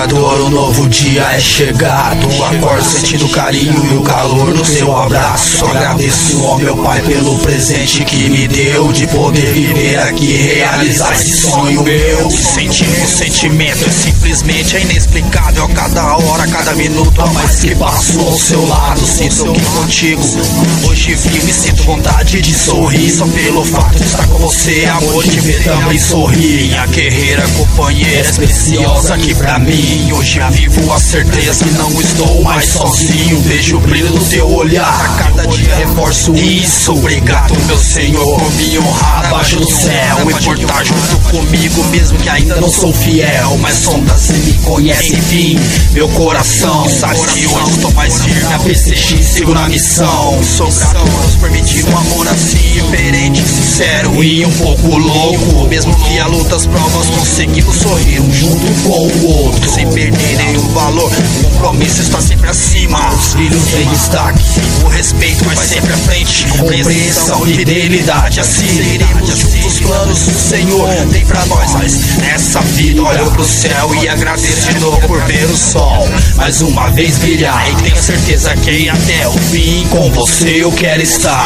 adorador, um novo dia é chegado. Acordo sentindo o carinho e o calor no seu abraço. Agradeço ao meu pai pelo presente que me deu, de poder viver aqui e realizar esse sonho meu. Sentir o sentimento é simplesmente inexplicável. A cada hora, a cada minuto, a mais que passo ao seu lado, sinto que contigo hoje vivo e sinto vontade de sorrir. Só pelo fato de estar com você, amor, te ver também sorrir. Minha guerreira companheira preciosa aqui pra mim. Hoje vivo a certeza que não estou mais sozinho. Vejo o brilho do teu olhar, a cada dia reforço isso. Obrigado, meu Senhor, por me honrar abaixo do céu e por estar junto comigo, mesmo que ainda não sou fiel. Mas sonda se me conhece, enfim, meu coração sabe que hoje estou mais firme. A PCX, sigo na missão. Sou grato por nos permitir um amor assim, diferente, sincero e um pouco louco. Mesmo que a luta, as provas, conseguimos sorrir um junto com o outro, sem perder nenhum valor. O compromisso está sempre acima, os filhos em destaque. O respeito vai sempre à frente, compreensão e fidelidade. Assim seremos juntos, planos que o Senhor tem pra nós. Mas nessa vida olho pro céu e agradeço de novo por ver o sol mais uma vez brilhar. E tenho certeza que até o fim com você eu quero estar.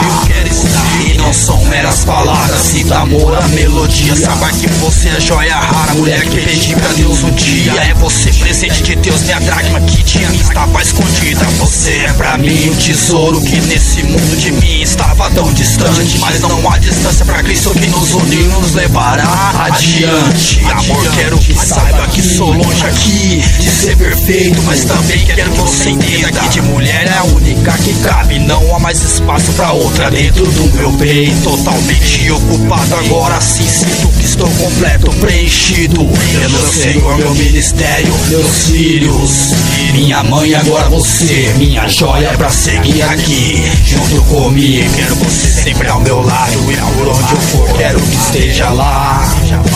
E não são meras palavras, sinto amor, a melodia. Saiba que você é joia rara, mulher que pedi pra Deus um dia. É você, presente de Deus, minha dracma que de mim estava escondida. Você é pra mim um tesouro que nesse mundo de mim estava tão distante. Mas não há distância pra Cristo que nos uniu, nos levará adiante. Amor, quero que saiba que sou longe aqui de ser perfeito, mas também quero que você entenda que de mulher é a única que cabe. Não há mais espaço pra outra dentro do meu peito. Totalmente ocupado agora sim, sinto que estou completo, preenchido pelo Senhor, meu ministério, meus filhos, minha mãe, agora você, minha joia pra seguir aqui junto comigo. Quero você sempre ao meu lado e por onde eu for quero que esteja lá.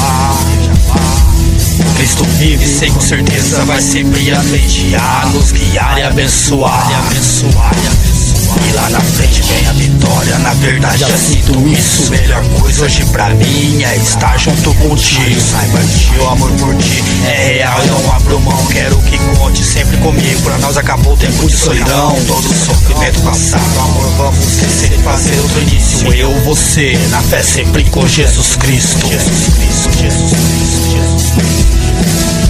Cristo vive, sei com certeza vai sempre à frente a nos guiar e abençoar. E lá na frente vem a vitória, na verdade já sinto isso. Melhor coisa hoje pra mim é estar junto contigo. Saiba que o amor por ti é real, eu não abro mão. Quero que conte sempre comigo, pra nós acabou o tempo de solidão. Todo o sofrimento passado, amor, vamos crescer e fazer outro início. Eu, você, na fé sempre com Jesus Cristo.